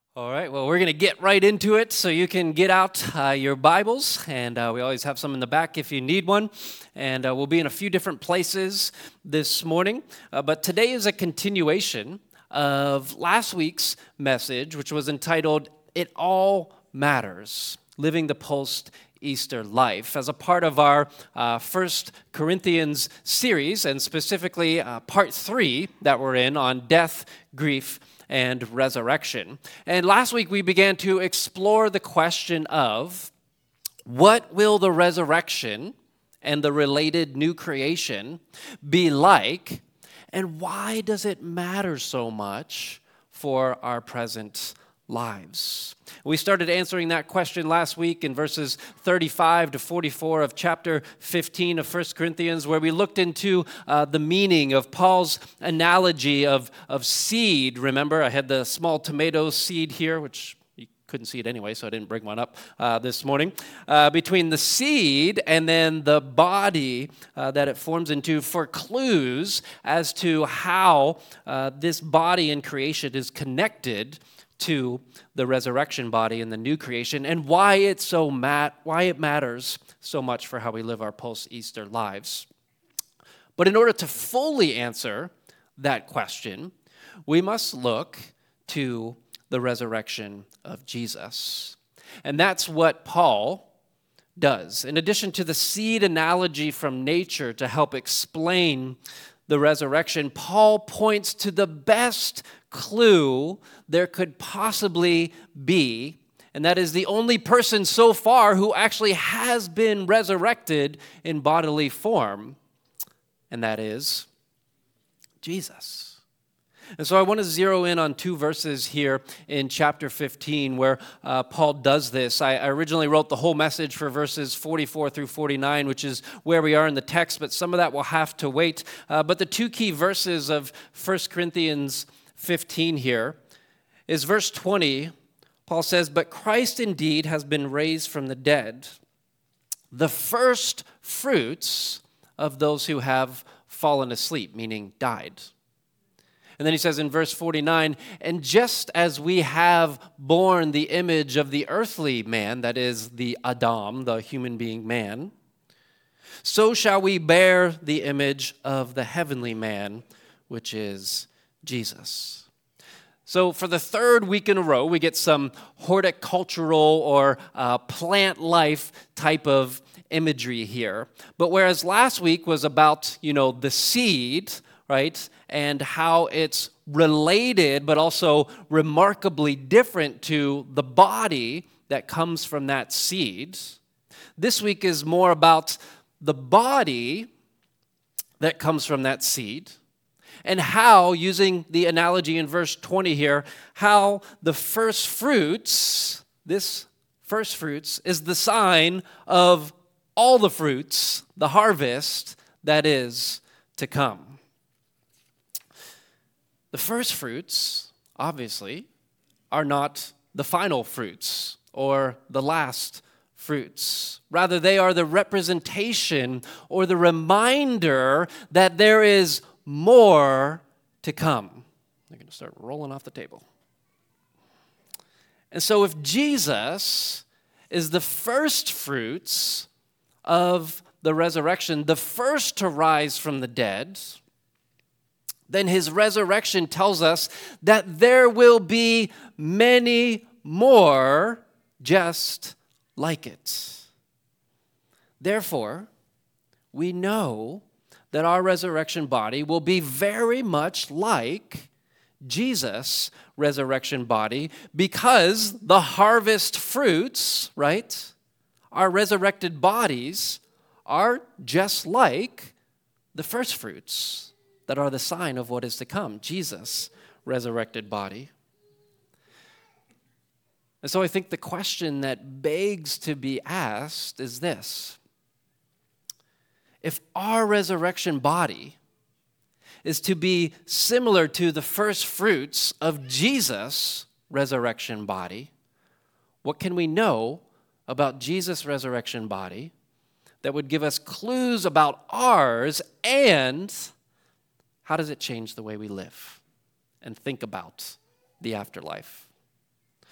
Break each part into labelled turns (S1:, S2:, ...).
S1: All right, well, we're going to get right into it so you can get out your Bibles, and we always have some in the back if you need one. And we'll be in a few different places this morning. But today is a continuation of last week's message, which was entitled, It All Matters, Living the Post-Easter Life, as a part of our First Corinthians series, and specifically part 3 that we're in on death, grief, and resurrection. And last week we began to explore the question of what will the resurrection and the related new creation be like, and why does it matter so much for our present lives? We started answering that question last week in verses 35 to 44 of chapter 15 of 1 Corinthians, where we looked into the meaning of Paul's analogy of seed. Remember, I had the small tomato seed here, which you couldn't see it anyway, so I didn't bring one up this morning. Between the seed and then the body that it forms into, for clues as to how this body in creation is connected to the resurrection body and the new creation, and why it matters so much for how we live our post-Easter lives. But in order to fully answer that question, we must look to the resurrection of Jesus. And that's what Paul does. In addition to the seed analogy from nature to help explain the resurrection, Paul points to the best clue there could possibly be, and that is the only person so far who actually has been resurrected in bodily form, and that is Jesus. And so I want to zero in on 2 verses here in chapter 15 where Paul does this. I originally wrote the whole message for verses 44 through 49, which is where we are in the text, but some of that will have to wait. But the 2 key verses of 1 Corinthians 15 here is verse 20. Paul says, "But Christ indeed has been raised from the dead, the first fruits of those who have fallen asleep," meaning died. And then he says in verse 49, "And just as we have borne the image of the earthly man," that is the Adam, the human being man, "so shall we bear the image of the heavenly man, which is Jesus." So for the third week in a row, we get some horticultural or plant life type of imagery here. But whereas last week was about, the seed, right, and how it's related but also remarkably different to the body that comes from that seed, this week is more about the body that comes from that seed, and how, using the analogy in verse 20 here, how the first fruits, this first fruits, is the sign of all the fruits, the harvest that is to come. The first fruits, obviously, are not the final fruits or the last fruits. Rather, they are the representation or the reminder that there is more to come. They're going to start rolling off the table. And so if Jesus is the first fruits of the resurrection, the first to rise from the dead, then his resurrection tells us that there will be many more just like it. Therefore, we know that our resurrection body will be very much like Jesus' resurrection body, because the harvest fruits, right, our resurrected bodies are just like the first fruits that are the sign of what is to come, Jesus' resurrected body. And so I think the question that begs to be asked is this: if our resurrection body is to be similar to the first fruits of Jesus' resurrection body, what can we know about Jesus' resurrection body that would give us clues about ours, and how does it change the way we live and think about the afterlife?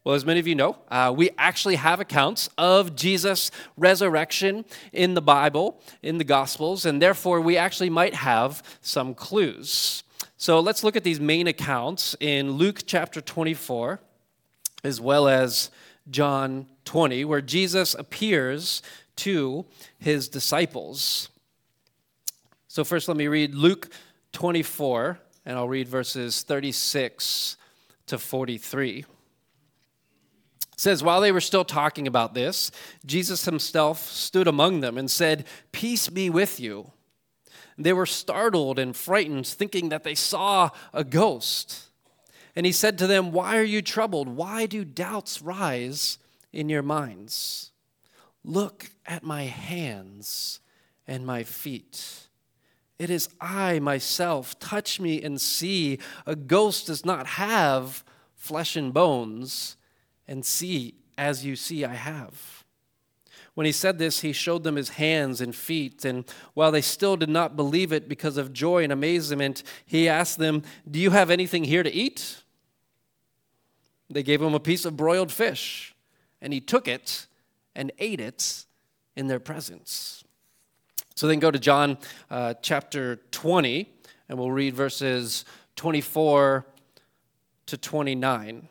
S1: Well, as many of you know, we actually have accounts of Jesus' resurrection in the Bible, in the Gospels, and therefore we actually might have some clues. So let's look at these main accounts in Luke chapter 24, as well as John 20, where Jesus appears to his disciples. So first let me read Luke 24, and I'll read verses 36 to 43. It says, while they were still talking about this, Jesus himself stood among them and said, "Peace be with you." They were startled and frightened, thinking that they saw a ghost. And he said to them, "Why are you troubled? Why do doubts rise in your minds? Look at my hands and my feet. It is I myself. Touch me and see. A ghost does not have flesh and bones, and see as you see I have." When he said this, he showed them his hands and feet, and while they still did not believe it because of joy and amazement, he asked them, "Do you have anything here to eat?" They gave him a piece of broiled fish, and he took it and ate it in their presence. So then go to John chapter 20, and we'll read verses 24 to 29.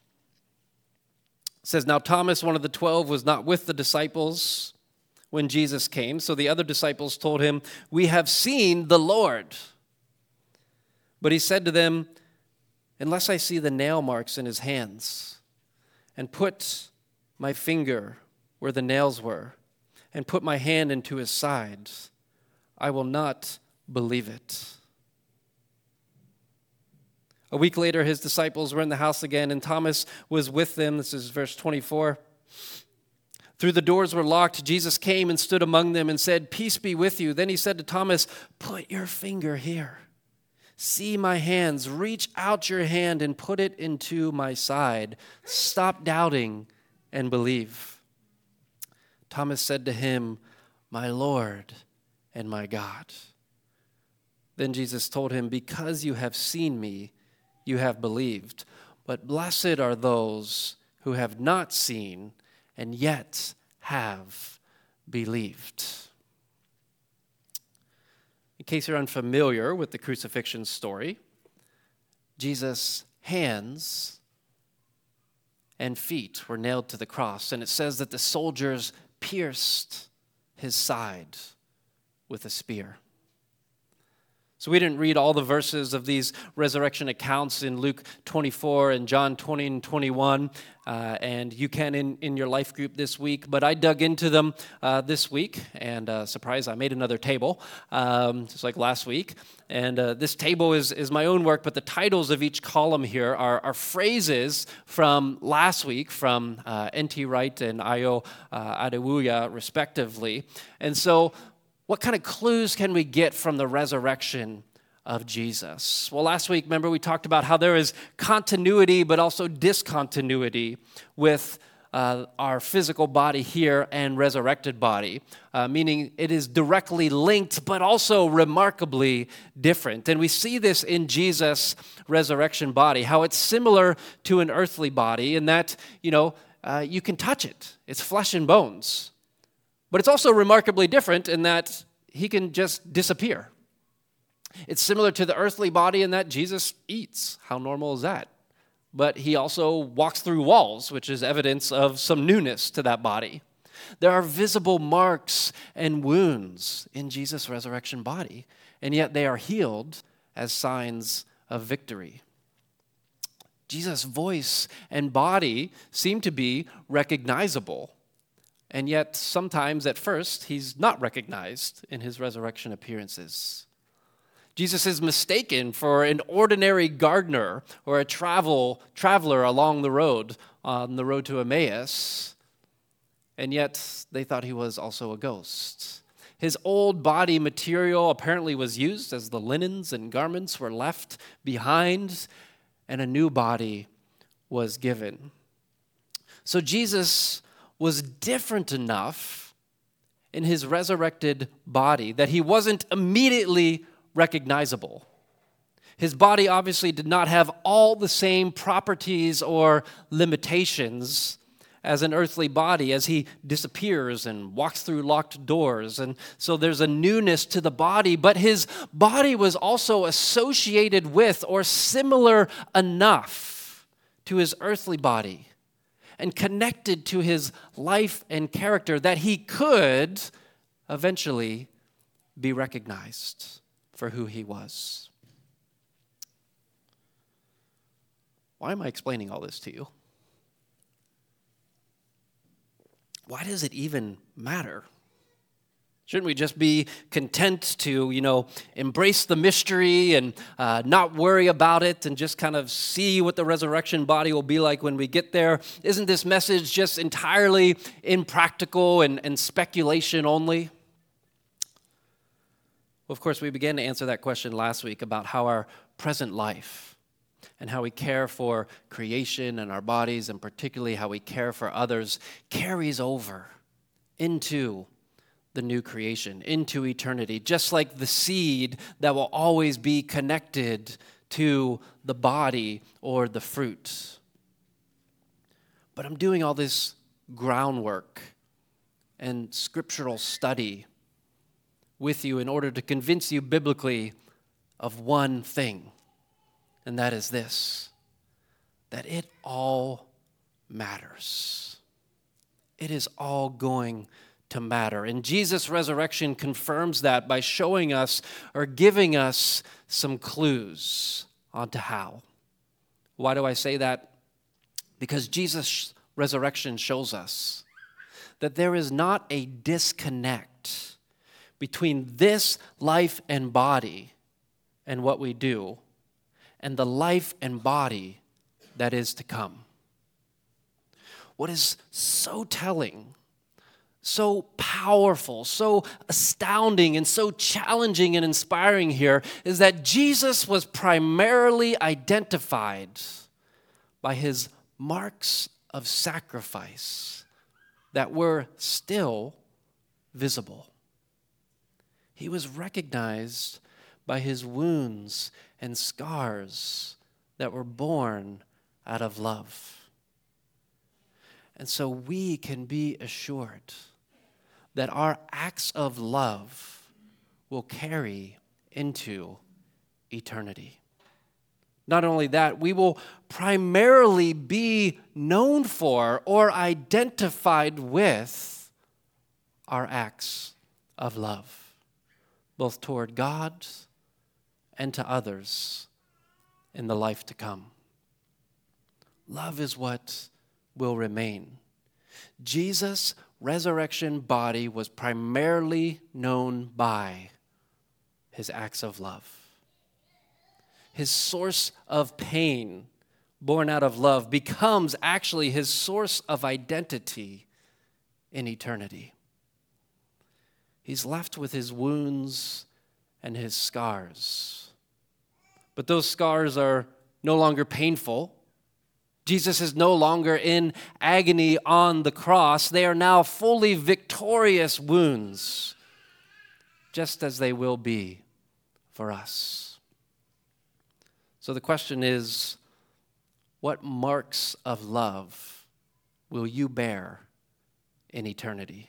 S1: It says, "Now Thomas, one of the 12, was not with the disciples when Jesus came. So the other disciples told him, 'We have seen the Lord.' But he said to them, 'Unless I see the nail marks in his hands, and put my finger where the nails were, and put my hand into his side, I will not believe it.' A week later, his disciples were in the house again, and Thomas was with them." This is verse 24. "Through the doors were locked. Jesus came and stood among them and said, 'Peace be with you.' Then he said to Thomas, 'Put your finger here. See my hands. Reach out your hand and put it into my side. Stop doubting and believe.' Thomas said to him, 'My Lord and my God.' Then Jesus told him, 'Because you have seen me, you have believed. But blessed are those who have not seen and yet have believed.'" In case you're unfamiliar with the crucifixion story, Jesus' hands and feet were nailed to the cross, and it says that the soldiers pierced his side with a spear. So we didn't read all the verses of these resurrection accounts in Luke 24 and John 20 and 21, and you can in your life group this week. But I dug into them this week, and surprise, I made another table, just like last week. And this table is my own work, but the titles of each column here are phrases from last week from N.T. Wright and Ayo Adewuya, respectively. And so what kind of clues can we get from the resurrection of Jesus? Well, last week, remember, we talked about how there is continuity but also discontinuity with our physical body here and resurrected body, meaning it is directly linked but also remarkably different. And we see this in Jesus' resurrection body, how it's similar to an earthly body in that, you can touch it. It's flesh and bones. But it's also remarkably different in that he can just disappear. It's similar to the earthly body in that Jesus eats. How normal is that? But he also walks through walls, which is evidence of some newness to that body. There are visible marks and wounds in Jesus' resurrection body, and yet they are healed as signs of victory. Jesus' voice and body seem to be recognizable. And yet, sometimes at first, he's not recognized in his resurrection appearances. Jesus is mistaken for an ordinary gardener or a traveler along the road, on the road to Emmaus. And yet, they thought he was also a ghost. His old body material apparently was used as the linens and garments were left behind, and a new body was given. So Jesus was different enough in his resurrected body that he wasn't immediately recognizable. His body obviously did not have all the same properties or limitations as an earthly body as he disappears and walks through locked doors. And so there's a newness to the body, but his body was also associated with or similar enough to his earthly body and connected to his life and character that he could eventually be recognized for who he was. Why am I explaining all this to you? Why does it even matter? Shouldn't we just be content to, embrace the mystery and not worry about it and just kind of see what the resurrection body will be like when we get there? Isn't this message just entirely impractical and speculation only? Well, of course, we began to answer that question last week about how our present life and how we care for creation and our bodies, and particularly how we care for others, carries over into the new creation, into eternity, just like the seed that will always be connected to the body or the fruit. But I'm doing all this groundwork and scriptural study with you in order to convince you biblically of one thing. And that is this, that it all matters. It is all going to matter. And Jesus' resurrection confirms that by showing us or giving us some clues onto how. Why do I say that? Because Jesus' resurrection shows us that there is not a disconnect between this life and body and what we do, and the life and body that is to come. What is so telling, so powerful, so astounding, and so challenging and inspiring here is that Jesus was primarily identified by his marks of sacrifice that were still visible. He was recognized by his wounds and scars that were born out of love. And so we can be assured that our acts of love will carry into eternity. Not only that, we will primarily be known for or identified with our acts of love, both toward God and to others in the life to come. Love is what will remain. Jesus' resurrection body was primarily known by his acts of love. His source of pain, born out of love, becomes actually his source of identity in eternity. He's left with his wounds and his scars. But those scars are no longer painful. Jesus is no longer in agony on the cross. They are now fully victorious wounds, just as they will be for us. So the question is, what marks of love will you bear in eternity?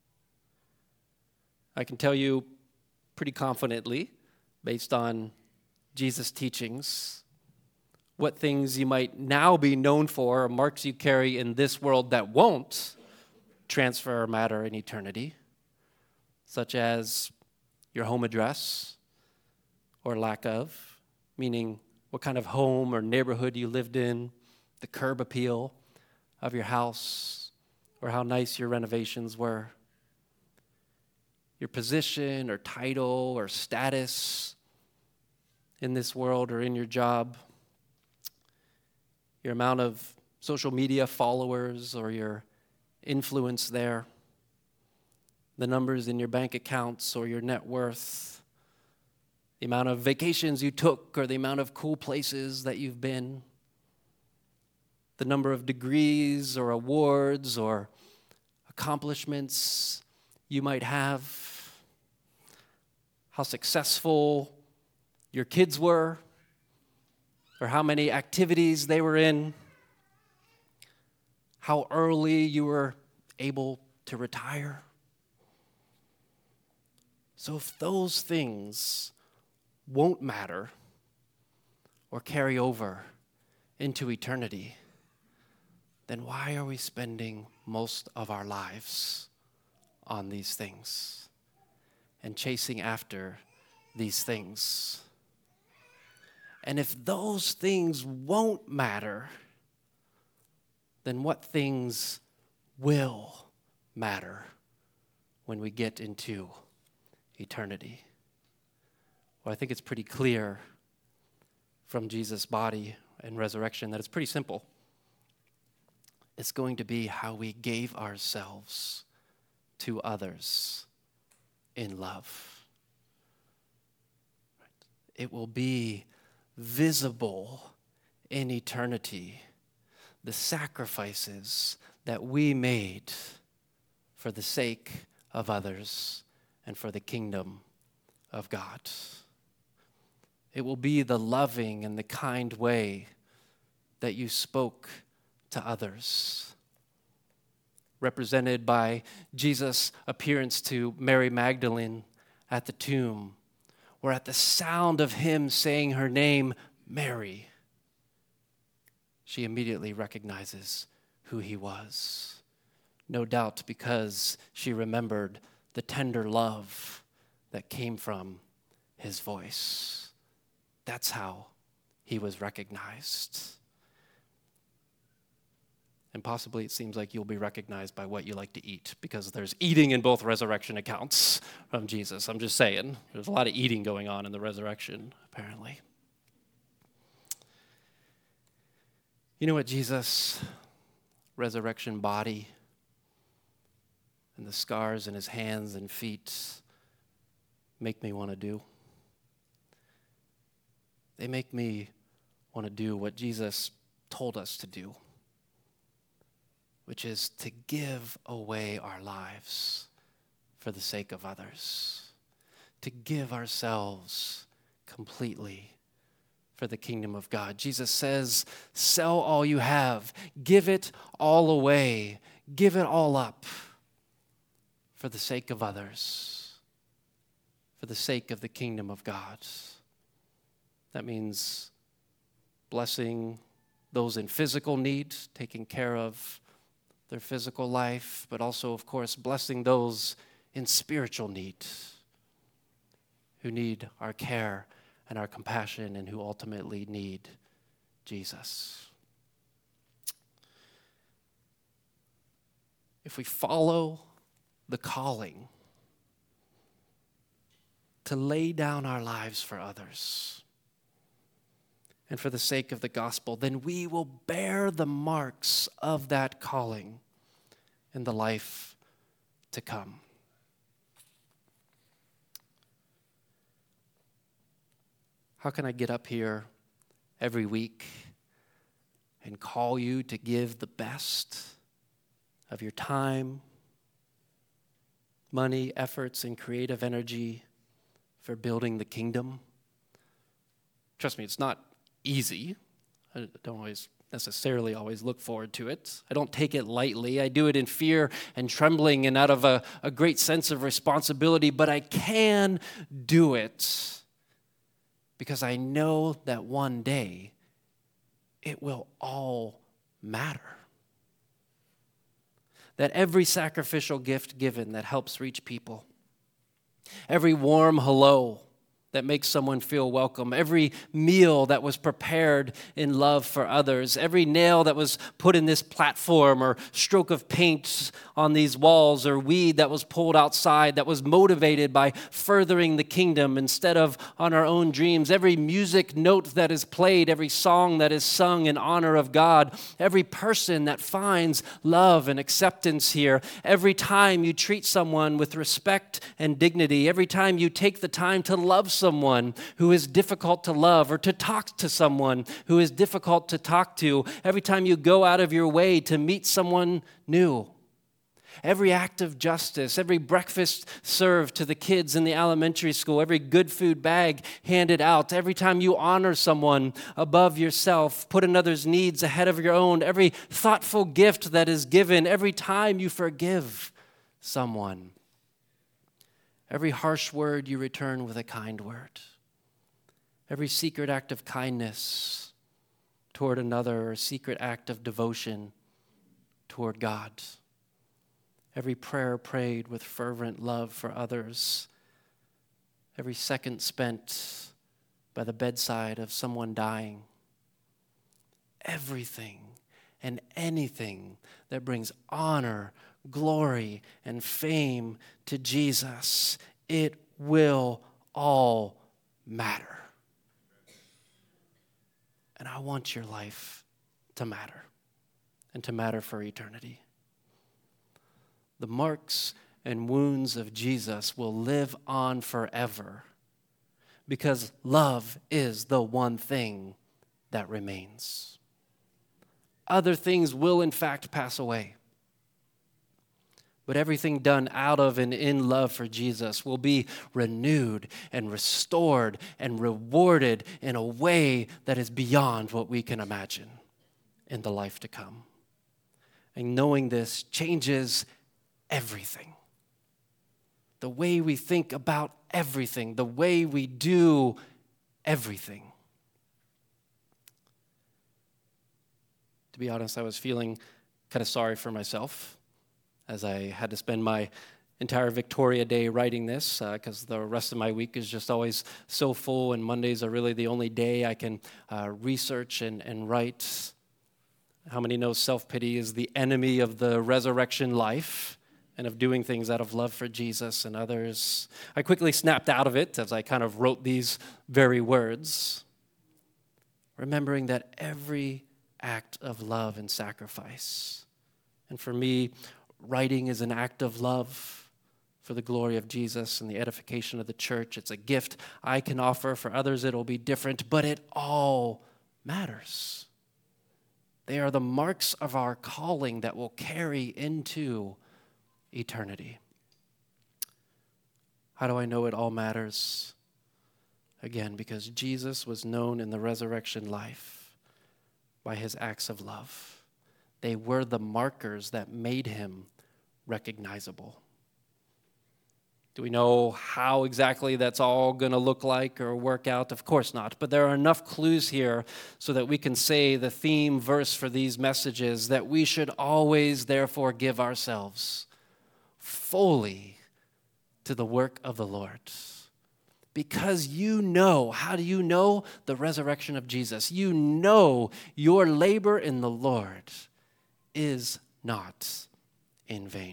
S1: I can tell you pretty confidently, based on Jesus' teachings, what things you might now be known for, or marks you carry in this world that won't transfer or matter in eternity, such as your home address or lack of, meaning what kind of home or neighborhood you lived in, the curb appeal of your house, or how nice your renovations were, your position or title or status in this world or in your job, your amount of social media followers or your influence there, the numbers in your bank accounts or your net worth, the amount of vacations you took or the amount of cool places that you've been, the number of degrees or awards or accomplishments you might have, how successful your kids were, or how many activities they were in, how early you were able to retire. So if those things won't matter or carry over into eternity, then why are we spending most of our lives on these things and chasing after these things? And if those things won't matter, then what things will matter when we get into eternity? Well, I think it's pretty clear from Jesus' body and resurrection that it's pretty simple. It's going to be how we gave ourselves to others in love. It will be visible in eternity, the sacrifices that we made for the sake of others and for the kingdom of God. It will be the loving and the kind way that you spoke to others, represented by Jesus' appearance to Mary Magdalene at the tomb, where at the sound of him saying her name, Mary, she immediately recognizes who he was. No doubt because she remembered the tender love that came from his voice. That's how he was recognized. And possibly it seems like you'll be recognized by what you like to eat, because there's eating in both resurrection accounts from Jesus. I'm just saying, there's a lot of eating going on in the resurrection, apparently. You know what Jesus' resurrection body and the scars in his hands and feet make me want to do? They make me want to do what Jesus told us to do, which is to give away our lives for the sake of others, to give ourselves completely for the kingdom of God. Jesus says, sell all you have, give it all away, give it all up for the sake of others, for the sake of the kingdom of God. That means blessing those in physical need, taking care of their physical life, but also, of course, blessing those in spiritual need, who need our care and our compassion and who ultimately need Jesus. If we follow the calling to lay down our lives for others and for the sake of the gospel, then we will bear the marks of that calling in the life to come. How can I get up here every week and call you to give the best of your time, money, efforts, and creative energy for building the kingdom? Trust me, it's not easy. I don't necessarily always look forward to it. I don't take it lightly. I do it in fear and trembling and out of a great sense of responsibility, but I can do it because I know that one day it will all matter. That every sacrificial gift given that helps reach people, every warm hello that makes someone feel welcome, every meal that was prepared in love for others, every nail that was put in this platform or stroke of paint on these walls or weed that was pulled outside that was motivated by furthering the kingdom instead of on our own dreams, every music note that is played, every song that is sung in honor of God, every person that finds love and acceptance here, every time you treat someone with respect and dignity, every time you take the time to love someone who is difficult to love or to talk to someone who is difficult to talk to, every time you go out of your way to meet someone new, Every act of justice, every breakfast served to the kids in the elementary school, every good food bag handed out, every time you honor someone above yourself, put another's needs ahead of your own, every thoughtful gift that is given, every time you forgive someone, every harsh word you return with a kind word, every secret act of kindness toward another or secret act of devotion toward God. Every prayer prayed with fervent love for others. Every second spent by the bedside of someone dying. Everything and anything that brings honor, glory, and fame to Jesus, it will all matter. And I want your life to matter, and to matter for eternity. The marks and wounds of Jesus will live on forever because love is the one thing that remains. Other things will in fact pass away, but everything done out of and in love for Jesus will be renewed and restored and rewarded in a way that is beyond what we can imagine in the life to come. And knowing this changes everything. The way we think about everything, the way we do everything. To be honest, I was feeling kind of sorry for myself as I had to spend my entire Victoria Day writing this because the rest of my week is just always so full, and Mondays are really the only day I can research and write. How many know self-pity is the enemy of the resurrection life and of doing things out of love for Jesus and others? I quickly snapped out of it as I kind of wrote these very words, remembering that every act of love and sacrifice. And for me, writing is an act of love for the glory of Jesus and the edification of the church. It's a gift I can offer. For others, it'll be different, but it all matters. They are the marks of our calling that will carry into eternity. How do I know it all matters? Again, because Jesus was known in the resurrection life by his acts of love. They were the markers that made him recognizable. Do we know how exactly that's all going to look like or work out? Of course not. But there are enough clues here so that we can say the theme verse for these messages, that we should always, therefore, give ourselves fully to the work of the Lord. Because you know, how do you know? The resurrection of Jesus. You know your labor in the Lord is not in vain.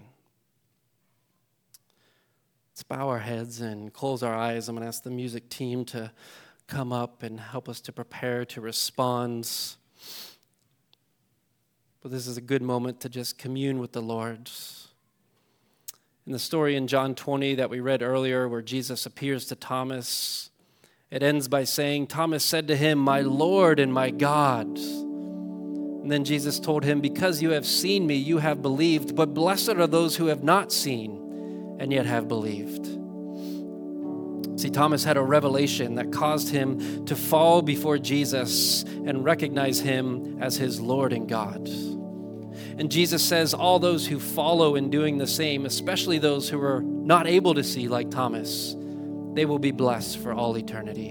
S1: Let's bow our heads and close our eyes. I'm going to ask the music team to come up and help us to prepare to respond. But this is a good moment to just commune with the Lord. In the story in John 20 that we read earlier, where Jesus appears to Thomas, it ends by saying, Thomas said to him, "My Lord and my God." And then Jesus told him, "Because you have seen me, you have believed, but blessed are those who have not seen and yet have believed." See, Thomas had a revelation that caused him to fall before Jesus and recognize him as his Lord and God. And Jesus says all those who follow in doing the same, especially those who are not able to see like Thomas, they will be blessed for all eternity.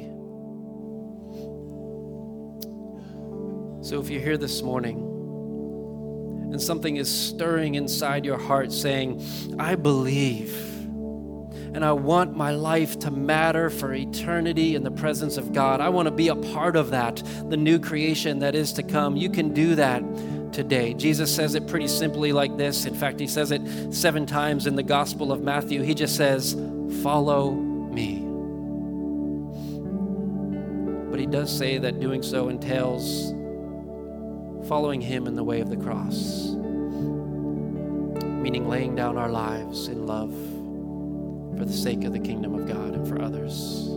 S1: So if you're here this morning and something is stirring inside your heart saying, I believe, and I want my life to matter for eternity in the presence of God. I want to be a part of that, the new creation that is to come. You can do that today. Jesus says it pretty simply like this. In fact, he says it 7 times in the Gospel of Matthew. He just says, follow me. But he does say that doing so entails following him in the way of the cross, meaning laying down our lives in love for the sake of the kingdom of God and for others.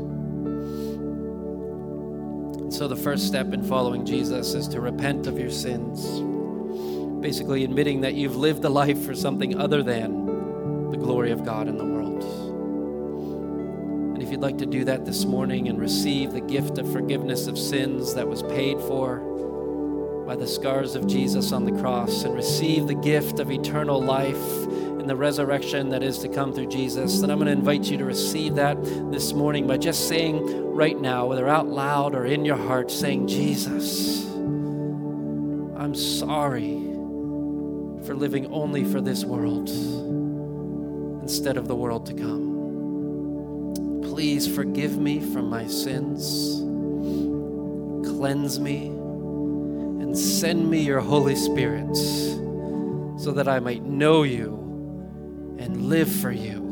S1: And so the first step in following Jesus is to repent of your sins, basically admitting that you've lived a life for something other than the glory of God in the world. And if you'd like to do that this morning and receive the gift of forgiveness of sins that was paid for by the scars of Jesus on the cross, and receive the gift of eternal life and the resurrection that is to come through Jesus, then I'm going to invite you to receive that this morning by just saying right now, whether out loud or in your heart, saying, Jesus, I'm sorry for living only for this world instead of the world to come. Please forgive me from my sins, cleanse me, and send me your Holy Spirit so that I might know you and live for you